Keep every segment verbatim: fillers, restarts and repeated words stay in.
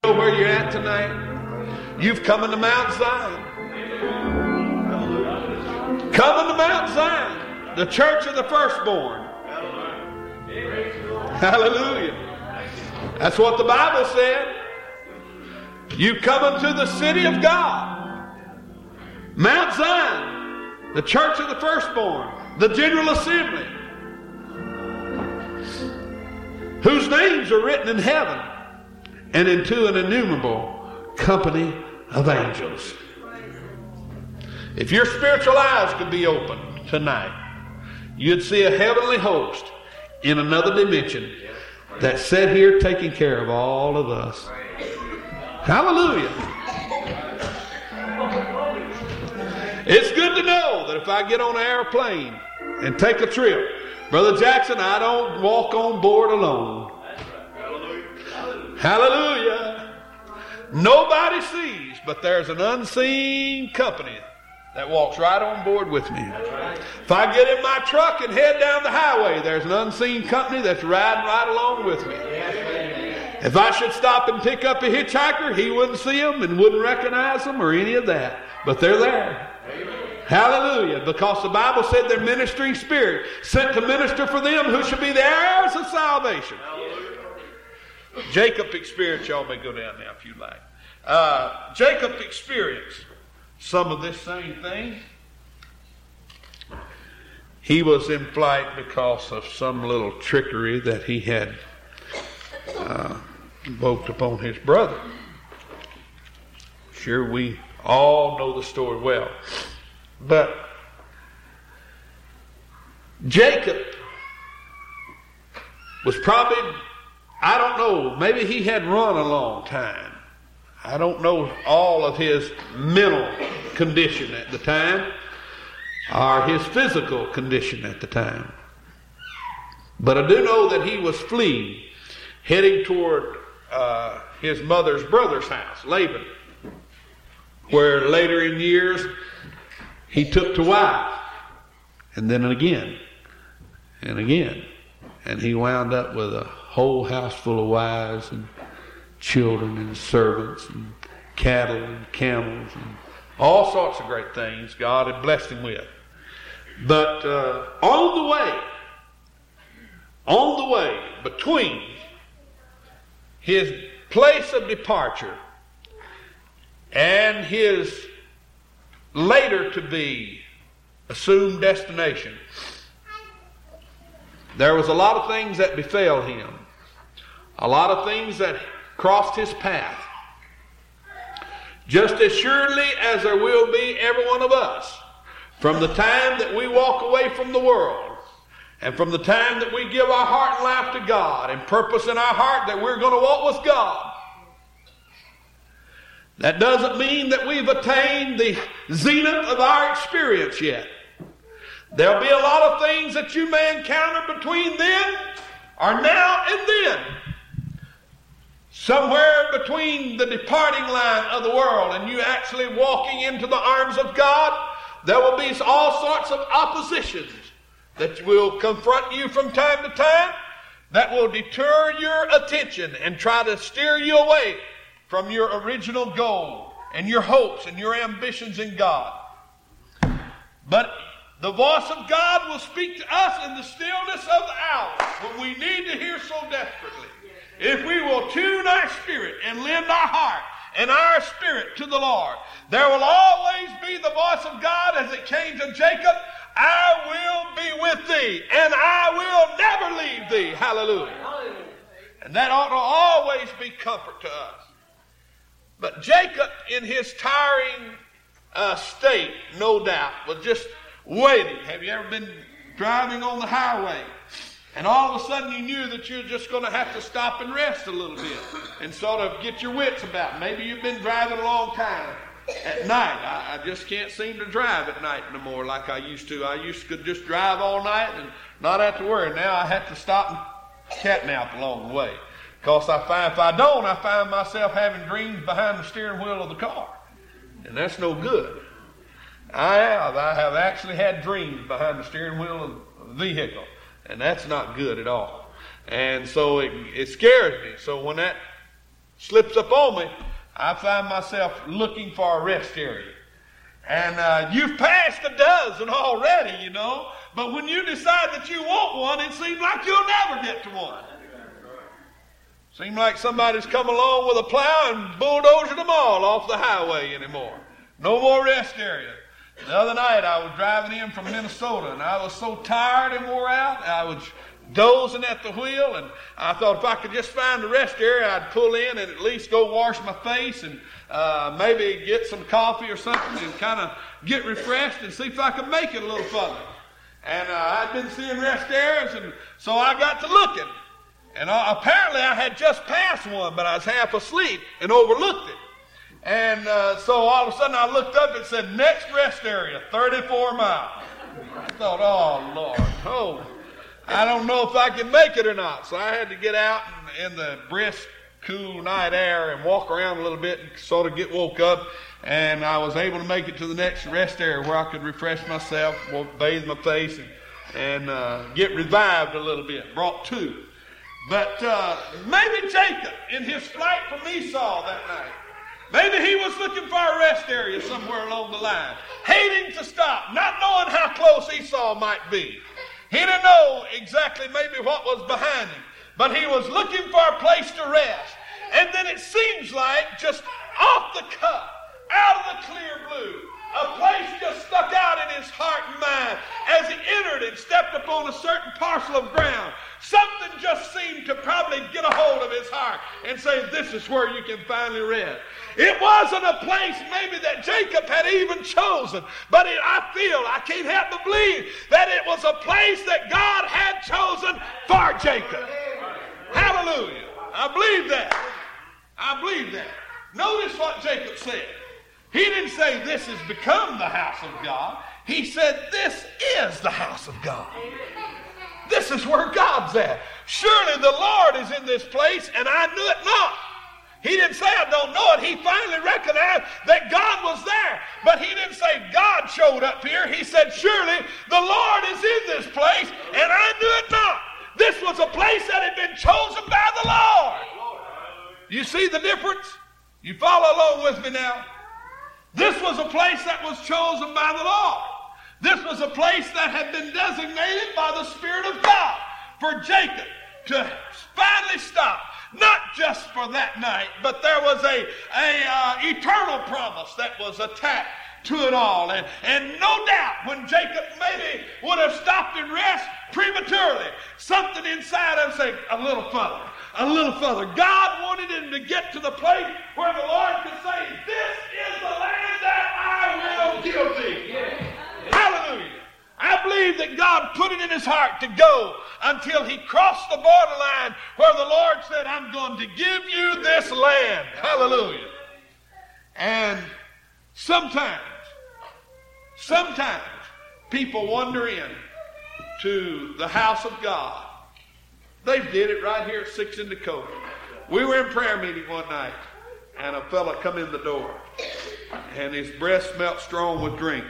know where you're at tonight? You've come into Mount Zion. Come into Mount Zion, the church of the firstborn. Hallelujah. That's what the Bible said. You come into the city of God, Mount Zion, the church of the firstborn, the general assembly, whose names are written in heaven, and into an innumerable company of angels. If your spiritual eyes could be opened tonight, you'd see a heavenly host in another dimension that sat here taking care of all of us. Hallelujah. It's good to know that if I get on an airplane and take a trip, Brother Jackson, I don't walk on board alone. Hallelujah. Nobody sees, but there's an unseen company that walks right on board with me. If I get in my truck and head down the highway, there's an unseen company that's riding right along with me. If I should stop and pick up a hitchhiker, he wouldn't see them and wouldn't recognize them or any of that. But they're there. Hallelujah. Because the Bible said their ministering spirit sent to minister for them who should be the heirs of salvation. Jacob experienced, y'all may go down now if you like. Uh, Jacob experienced some of this same thing. He was in flight because of some little trickery that he had uh, invoked upon his brother. Sure, we all know the story well. But Jacob was probably, I don't know, maybe he had run a long time. I don't know all of his mental condition at the time or his physical condition at the time. But I do know that he was fleeing, heading toward uh, his mother's brother's house, Laban, where later in years he took to wife, and then again, and again. And he wound up with a whole house full of wives and children and servants and cattle and camels and all sorts of great things God had blessed him with. But uh, on the way, on the way between his place of departure and his later to be assumed destination, there was a lot of things that befell him, a lot of things that crossed his path. Just as surely as there will be every one of us, from the time that we walk away from the world, and from the time that we give our heart and life to God, and purpose in our heart that we're going to walk with God. That doesn't mean that we've attained the zenith of our experience yet. There'll be a lot of things that you may encounter between then, or now and then. Somewhere between the departing line of the world and you actually walking into the arms of God, there will be all sorts of oppositions that will confront you from time to time, that will deter your attention and try to steer you away from your original goal and your hopes and your ambitions in God. But the voice of God will speak to us in the stillness of the hour when we need to hear so desperately. If we will tune our spirit and lend our heart and our spirit to the Lord, there will always be the voice of God as it came to Jacob, I will be with thee and I will never leave thee. Hallelujah. Hallelujah. And that ought to always be comfort to us. But Jacob, in his tiring uh, state, no doubt, was just waiting. Have you ever been driving on the highway and all of a sudden you knew that you're just going to have to stop and rest a little bit and sort of get your wits about? Maybe you've been driving a long time at night. I, I just can't seem to drive at night no more like I used to. I used to just drive all night and not have to worry. Now I have to stop and catnap along the way. Because I find if I don't, I find myself having dreams behind the steering wheel of the car. And that's no good. I have. I have actually had dreams behind the steering wheel of the vehicle. And that's not good at all. And so it, it scares me. So when that slips up on me, I find myself looking for a rest area. And uh, you've passed a dozen already, you know. But when you decide that you want one, it seems like you'll never get to one. Seems like somebody's come along with a plow and bulldozed them all off the highway anymore. No more rest area. The other night I was driving in from Minnesota, and I was so tired and wore out. I was dozing at the wheel, and I thought if I could just find a rest area, I'd pull in and at least go wash my face and uh, maybe get some coffee or something and kind of get refreshed and see if I could make it a little further. And uh, I'd been seeing rest areas, and so I got to looking. And uh, apparently I had just passed one, but I was half asleep and overlooked it. And uh, so all of a sudden I looked up and said, next rest area, thirty-four miles. I thought, oh, Lord, oh, I don't know if I can make it or not. So I had to get out in, in the brisk, cool night air and walk around a little bit and sort of get woke up. And I was able to make it to the next rest area where I could refresh myself, bathe my face, and, and uh, get revived a little bit. Brought two. But uh, maybe Jacob, in his flight from Esau that night, maybe he was looking for a rest area somewhere along the line, hating to stop, not knowing how close Esau might be. He didn't know exactly maybe what was behind him, but he was looking for a place to rest. And then it seems like just off the cuff, out of the clear blue, a place just stuck out in his heart and mind as he entered and stepped upon a certain parcel of ground. Something just seemed to probably get a hold of his heart and say, this is where you can finally rest. It wasn't a place maybe that Jacob had even chosen, but it, I feel, I can't help but believe that it was a place that God had chosen for Jacob. Hallelujah. I believe that. I believe that. Notice what Jacob said. He didn't say this has become the house of God. He said this is the house of God. This is where God's at. Surely the Lord is in this place, and I knew it not. He didn't say I don't know it. He finally recognized that God was there. But he didn't say God showed up here. He said surely the Lord is in this place, and I knew it not. This was a place that had been chosen by the Lord. You see the difference? You follow along with me now? This was a place that was chosen by the Lord. This was a place that had been designated by the Spirit of God for Jacob to finally stop. Not just for that night, but there was a, a uh, eternal promise that was attached to it all. And, and no doubt when Jacob maybe would have stopped and rest prematurely, something inside him said, a little further, a little further. God wanted him to get to the place where the Lord could say, this is the land that I will give thee. Yeah. Hallelujah. I believe that God put it in his heart to go until he crossed the borderline where the Lord said, I'm going to give you this land. Hallelujah. And sometimes, sometimes people wander in to the house of God. They did it right here at six in Dakota. We were in prayer meeting one night, and a fella come in the door, and his breath smelled strong with drink.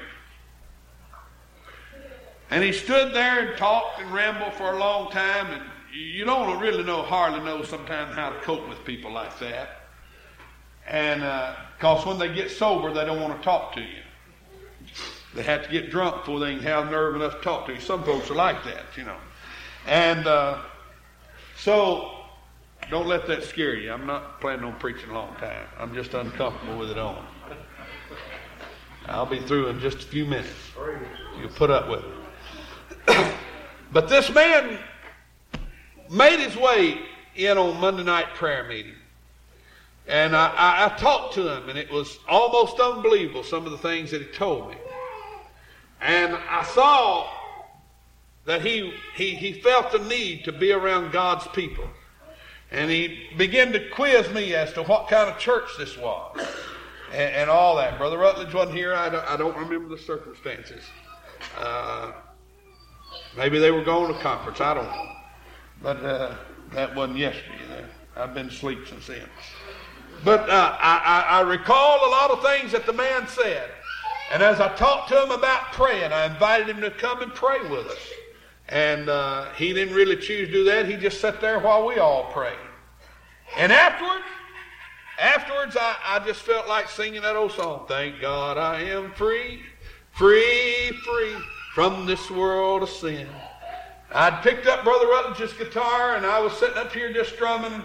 And he stood there and talked and rambled for a long time, and you don't really know, hardly know sometimes how to cope with people like that. And because uh, when they get sober, they don't want to talk to you. They have to get drunk before they can have nerve enough to talk to you. Some folks are like that, you know. And uh, so don't let that scare you. I'm not planning on preaching a long time. I'm just uncomfortable with it on. I'll be through in just a few minutes. You'll put up with it. But this man made his way in on Monday night prayer meeting. And I, I, I talked to him, and it was almost unbelievable, some of the things that he told me. And I saw that he, he, he felt the need to be around God's people. And he began to quiz me as to what kind of church this was and, and all that. Brother Rutledge wasn't here. I don't, I don't remember the circumstances. Uh, maybe they were going to conference. I don't know. But uh, that wasn't yesterday. I've been asleep since then. But uh, I, I, I recall a lot of things that the man said. And as I talked to him about praying, I invited him to come and pray with us. And uh, he didn't really choose to do that. He just sat there while we all prayed. And afterwards, afterwards, I, I just felt like singing that old song. Thank God I am free, free, free from this world of sin. I'd picked up Brother Rutledge's guitar, and I was sitting up here just strumming,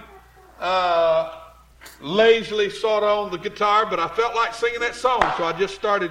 uh, lazily sort of on the guitar, but I felt like singing that song, so I just started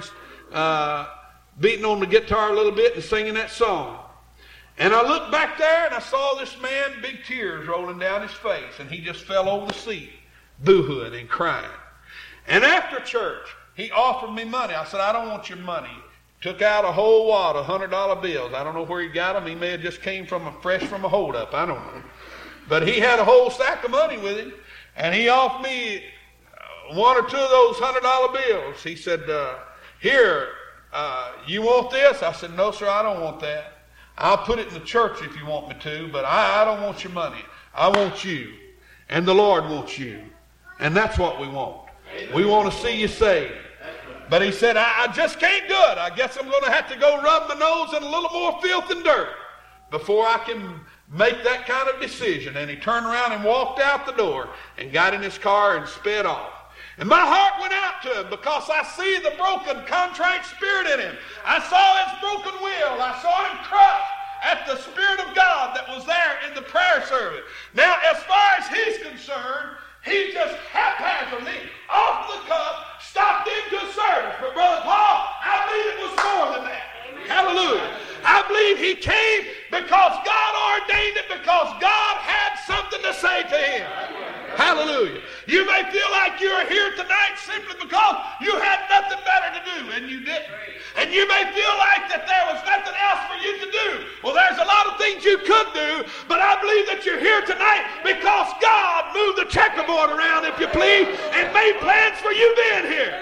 uh, beating on the guitar a little bit and singing that song. And I looked back there, and I saw this man, big tears rolling down his face, and he just fell over the seat, boo-hooing and crying. And after church, he offered me money. I said, I don't want your money. Took out a whole wad of one hundred dollar bills. I don't know where he got them. He may have just came from a fresh from a holdup. I don't know. But he had a whole stack of money with him, and he offered me one or two of those one hundred dollar bills. He said, uh, here, uh, you want this? I said, no, sir, I don't want that. I'll put it in the church if you want me to, but I, I don't want your money. I want you, and the Lord wants you, and that's what we want. We want to see you saved. But he said, I, I just can't do it. I guess I'm going to have to go rub my nose in a little more filth and dirt before I can make that kind of decision. And he turned around and walked out the door and got in his car and sped off. And my heart went out to him because I see the broken, contrite spirit in him. I saw his broken will. I saw him crushed at the Spirit of God that was there in the prayer service. Now, as far as he's concerned, he just haphazardly, off the cuff, stopped into service. But Brother Paul, I believe it was more than that. Amen. Hallelujah. I believe he came because God ordained it, because God had something to say to him. Hallelujah. You may feel like you're here tonight simply because you had nothing better to do, and you didn't. And you may feel like that there was nothing else for you to do. Well, there's a lot of things you could do, but I believe that you're here tonight because God moved the checkerboard around, if you please, and made plans for you being here.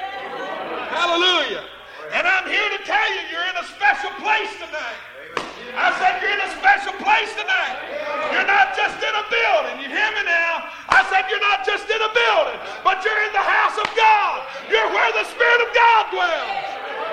Hallelujah. And I'm here to tell you, you're in a special place tonight. I said you're in a special place tonight. You're not just in a building. You hear me now? I said you're not just in a building, but you're in the house of God. You're where the Spirit of God dwells.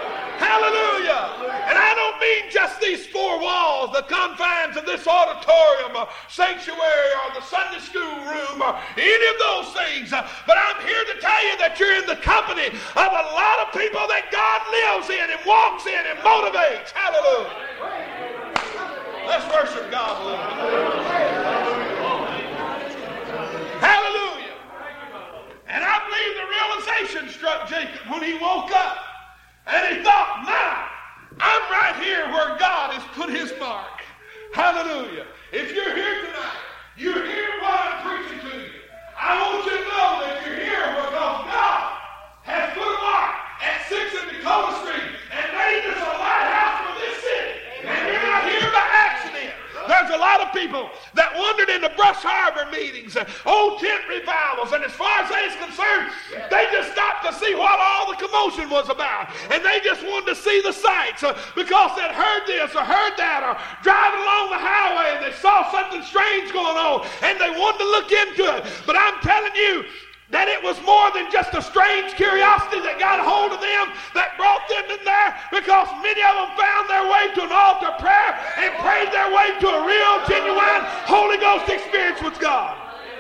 Hallelujah. And I don't mean just these four walls, the confines of this auditorium or sanctuary or the Sunday school room or any of those things. But I'm here to tell you that you're in the company of a lot of people that God lives in and walks in and motivates. Hallelujah. Let's worship God a little bit. Hallelujah. And I believe the realization struck Jacob when he woke up. And he thought, now, I'm right here where God has put his mark. Hallelujah. If you're here tonight, you're here while I'm preaching to you. I want you to know that you're here because God has put a mark at sixth and Dakota Street and made this a lighthouse for this city. And you're not here by accident. There's a lot of people that wandered into Brush Harbor meetings and old tent revivals, and as far as they're concerned, they just stopped to see what all the commotion was about. And they just wanted to see the sights uh, because they'd heard this or heard that, or driving along the highway and they saw something strange going on and they wanted to look into it. But I'm telling you, that it was more than just a strange curiosity that got a hold of them that brought them in there, because many of them found their way to an altar prayer and prayed their way to a real, genuine Holy Ghost experience with God.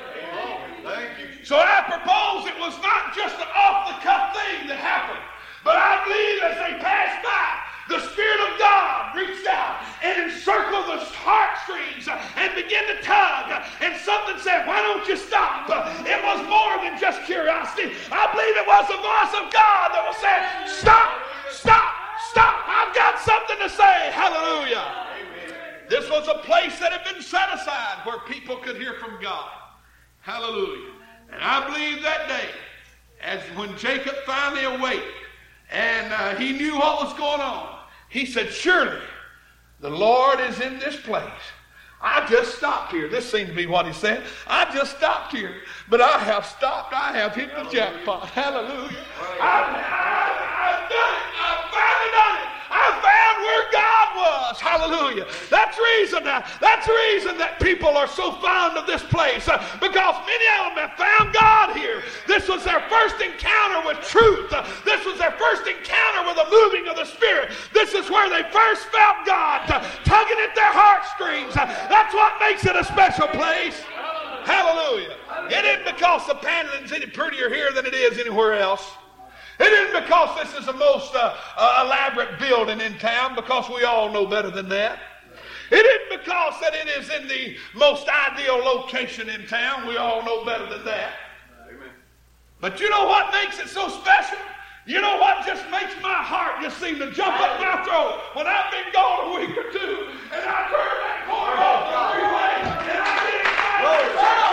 So I propose it was not just an off-the-cuff thing that happened, but I believe as they passed by, the Spirit of God reached out and encircled the heartstrings and began to tug. And something said, why don't you stop? It was more than just curiosity. I believe it was the voice of God that was saying, stop, stop, stop. I've got something to say. Hallelujah. Amen. This was a place that had been set aside where people could hear from God. Hallelujah. And I believe that day, as when Jacob finally awaked and uh, he knew what was going on, he said, surely the Lord is in this place. I just stopped here. This seems to be what he said. I just stopped here. But I have stopped. I have hit the jackpot. Hallelujah. I, I, I've done it. I've finally done it. I found where God was. Hallelujah. That's reason. Uh, that's the reason that people are so fond of this place. Uh, because many of them have found God here. This was their first encounter with truth. Uh, this was their first encounter with the moving of the Spirit. This is where they first felt God uh, tugging at their heartstrings. Uh, that's what makes it a special place. Hallelujah. It isn't because the paneling's any prettier here than it is anywhere else. It isn't because this is the most uh, uh, elaborate building in town, because we all know better than that. It isn't because that it is in the most ideal location in town. We all know better than that. Amen. But you know what makes it so special? You know what just makes my heart just seem to jump up my throat when I've been gone a week or two and I turn that corner off the freeway and I get excited.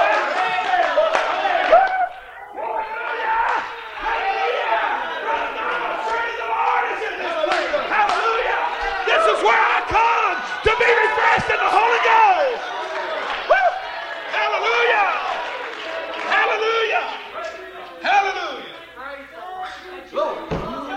Hallelujah! This is where I come to be refreshed in the Holy Ghost. Woo! Hallelujah! Hallelujah! Hallelujah! Glory.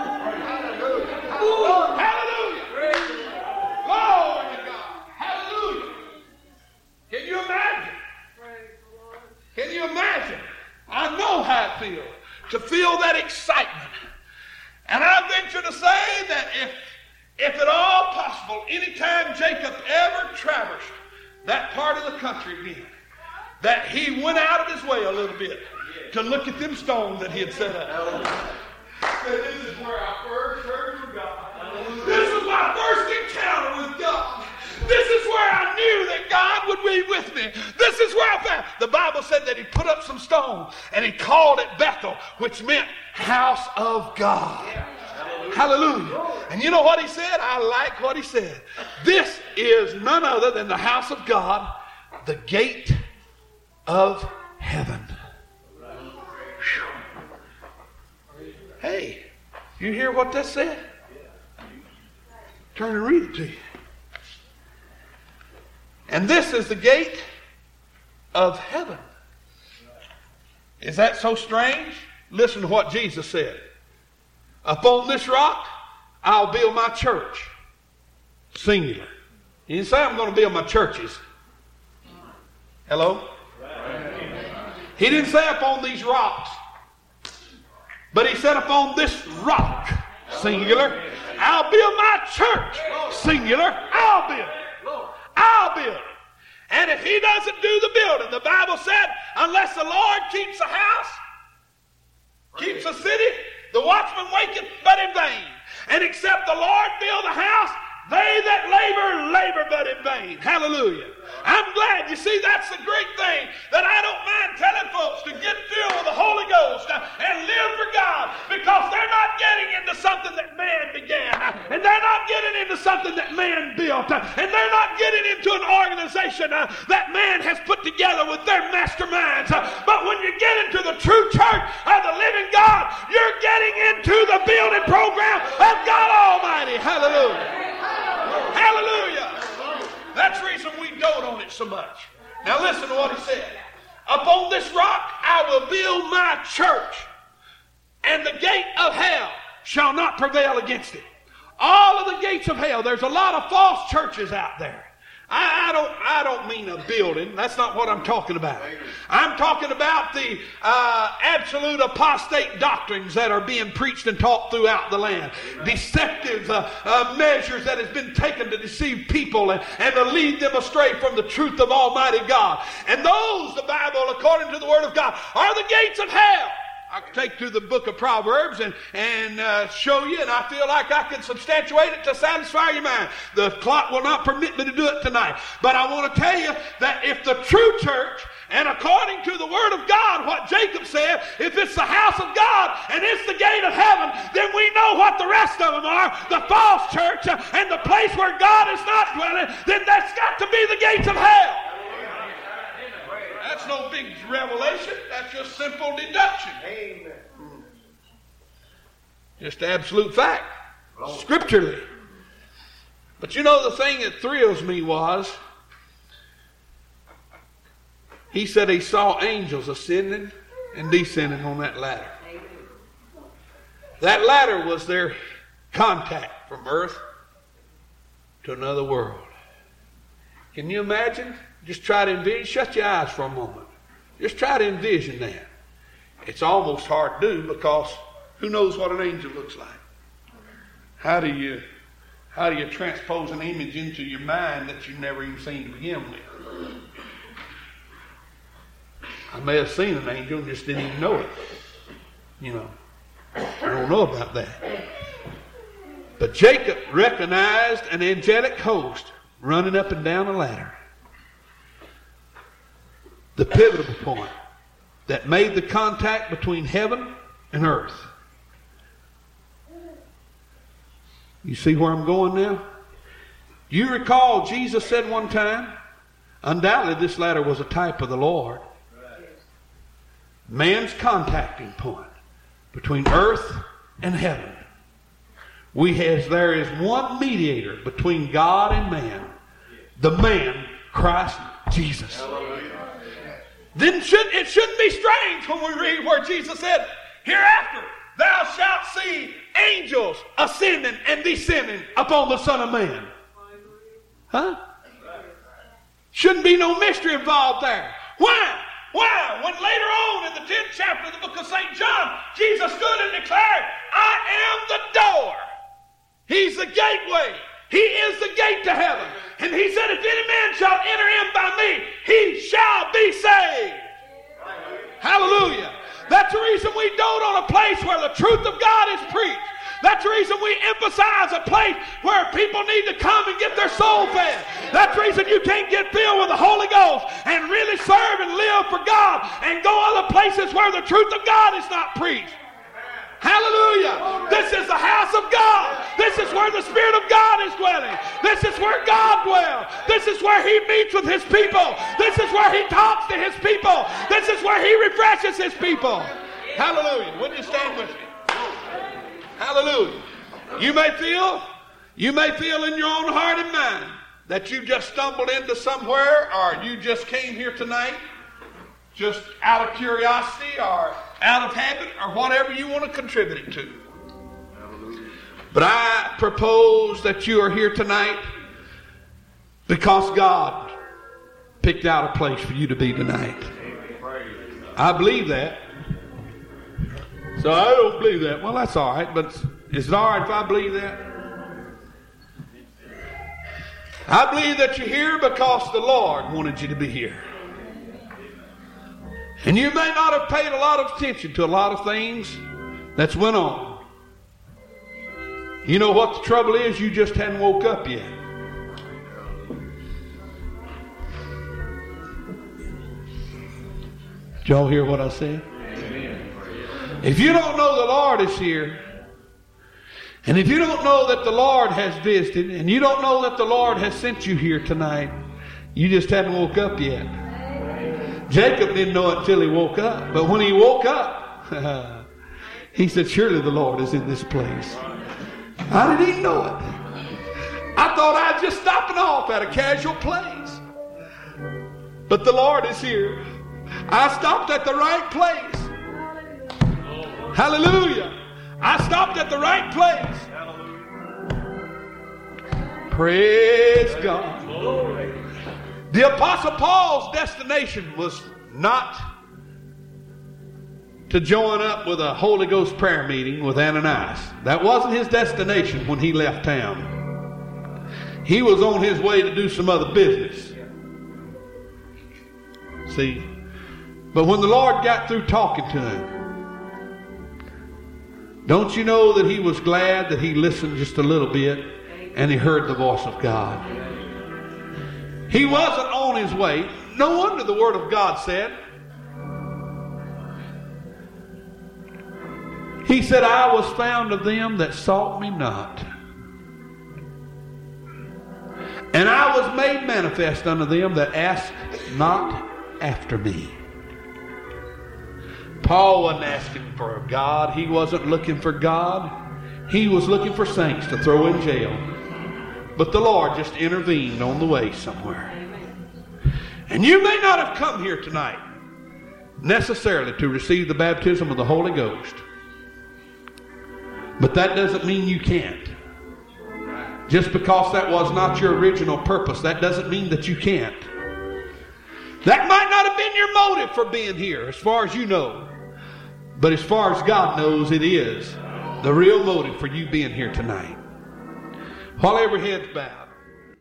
Hallelujah. Glory to God. Hallelujah. Can you imagine? Can you imagine? I know how it feels to feel that excitement. And I venture to say that if, if at all possible, anytime Jacob ever traversed that part of the country again, that he went out of his way a little bit to look at them stones that he had set up. This is where I first heard from God. This was my first encounter with God. This is where I knew that God would be with me. This is where I found. The Bible said that he put up some stone and he called it Bethel, which meant house of God. Hallelujah. And you know what he said? I like what he said. This is none other than the house of God, the gate of heaven. Hey, you hear what that said? Turn and read it to you. And this is the gate of heaven. Is that so strange? Listen to what Jesus said. Upon this rock, I'll build my church. Singular. He didn't say I'm going to build my churches. Hello? He didn't say upon these rocks. But he said upon this rock, singular, I'll build my church, singular, I'll build it. I'll build it. And if he doesn't do the building, the Bible said, unless the Lord keeps a house, keeps a city, the watchman waketh but in vain. And except the Lord build a house, they that labor, labor but in vain. Hallelujah. I'm glad. You see, that's the great thing, that I don't mind telling folks to get filled with the Holy Ghost and live for God, because they're not getting into something that man began, and they're not getting into something that man built, and they're not getting into an organization that man has put together with their masterminds. But when you get into the true church of the living God, you're getting into the building program of God Almighty. Hallelujah. Hallelujah. That's the reason we dote on it so much. Now listen to what he said. Upon this rock I will build my church, and the gate of hell shall not prevail against it. All of the gates of hell. There's a lot of false churches out there. I, I don't I don't mean a building. That's not what I'm talking about. I'm talking about the uh, absolute apostate doctrines that are being preached and taught throughout the land. Deceptive uh, uh, measures that has been taken to deceive people and, and to lead them astray from the truth of Almighty God. And those, the Bible, according to the Word of God, are the gates of hell. I could take to the book of Proverbs and, and uh, show you, and I feel like I can substantiate it to satisfy your mind. The clock will not permit me to do it tonight. But I want to tell you that if the true church, and according to the Word of God, what Jacob said, if it's the house of God and it's the gate of heaven, then we know what the rest of them are, the false church and the place where God is not dwelling, then that's got to be the gates of hell. That's no big revelation. That's just simple deduction. Amen. Just absolute fact. Scripturally. But you know, the thing that thrills me was, he said he saw angels ascending and descending on that ladder. That ladder was their contact from earth to another world. Can you imagine? Just try to envision. Shut your eyes for a moment. Just try to envision that. It's almost hard to do, because who knows what an angel looks like? How do you how do you transpose an image into your mind that you've never even seen to begin with? I may have seen an angel and just didn't even know it. You know, I don't know about that. But Jacob recognized an angelic host running up and down a ladder. The pivotal point that made the contact between heaven and earth. You see where I'm going now? You recall Jesus said one time, undoubtedly this ladder was a type of the Lord. Man's contacting point between earth and heaven. We has there is one mediator between God and man, the man Christ Jesus. Then should, it shouldn't be strange when we read where Jesus said, hereafter thou shalt see angels ascending and descending upon the Son of Man. Huh? Shouldn't be no mystery involved there. Why? Why? When later on in the tenth chapter of the book of Saint John, Jesus stood and declared, I am the door. He's the gateway. He is the gate to heaven. And he said, if any man shall enter in by me, he shall be saved. Hallelujah. That's the reason we dote on a place where the truth of God is preached. That's the reason we emphasize a place where people need to come and get their soul fed. That's the reason you can't get filled with the Holy Ghost and really serve and live for God and go other places where the truth of God is not preached. Hallelujah. This is the house of God. This is where the Spirit of God is dwelling. This is where God dwells. This is where He meets with His people. This is where He talks to His people. This is where He refreshes His people. Hallelujah. Would you stand with me? Hallelujah. You may feel, you may feel in your own heart and mind that you just stumbled into somewhere, or you just came here tonight just out of curiosity or out of habit or whatever you want to contribute it to. But I propose that you are here tonight because God picked out a place for you to be tonight. I believe that. So I don't believe that. Well, that's all right, but is it all right if I believe that? I believe that you're here because the Lord wanted you to be here. And you may not have paid a lot of attention to a lot of things that's went on. You know what the trouble is? You just hadn't woke up yet. Did y'all hear what I said? If you don't know the Lord is here, and if you don't know that the Lord has visited, and you don't know that the Lord has sent you here tonight, you just hadn't woke up yet. Jacob didn't know it until he woke up. But when he woke up, he said, surely the Lord is in this place. I didn't even know it. I thought I'd just stopping off at a casual place. But the Lord is here. I stopped at the right place. Hallelujah. I stopped at the right place. Praise God. The Apostle Paul's destination was not to join up with a Holy Ghost prayer meeting with Ananias. That wasn't his destination when he left town. He was on his way to do some other business. See? But when the Lord got through talking to him, don't you know that he was glad that he listened just a little bit and he heard the voice of God? He wasn't on his way. No wonder the Word of God said, He said, I was found of them that sought me not. And I was made manifest unto them that asked not after me. Paul wasn't asking for God. He wasn't looking for God. He was looking for saints to throw in jail. But the Lord just intervened on the way somewhere. And you may not have come here tonight necessarily to receive the baptism of the Holy Ghost. But that doesn't mean you can't. Just because that was not your original purpose, that doesn't mean that you can't. That might not have been your motive for being here, as far as you know. But as far as God knows, it is the real motive for you being here tonight. While every head's bowed.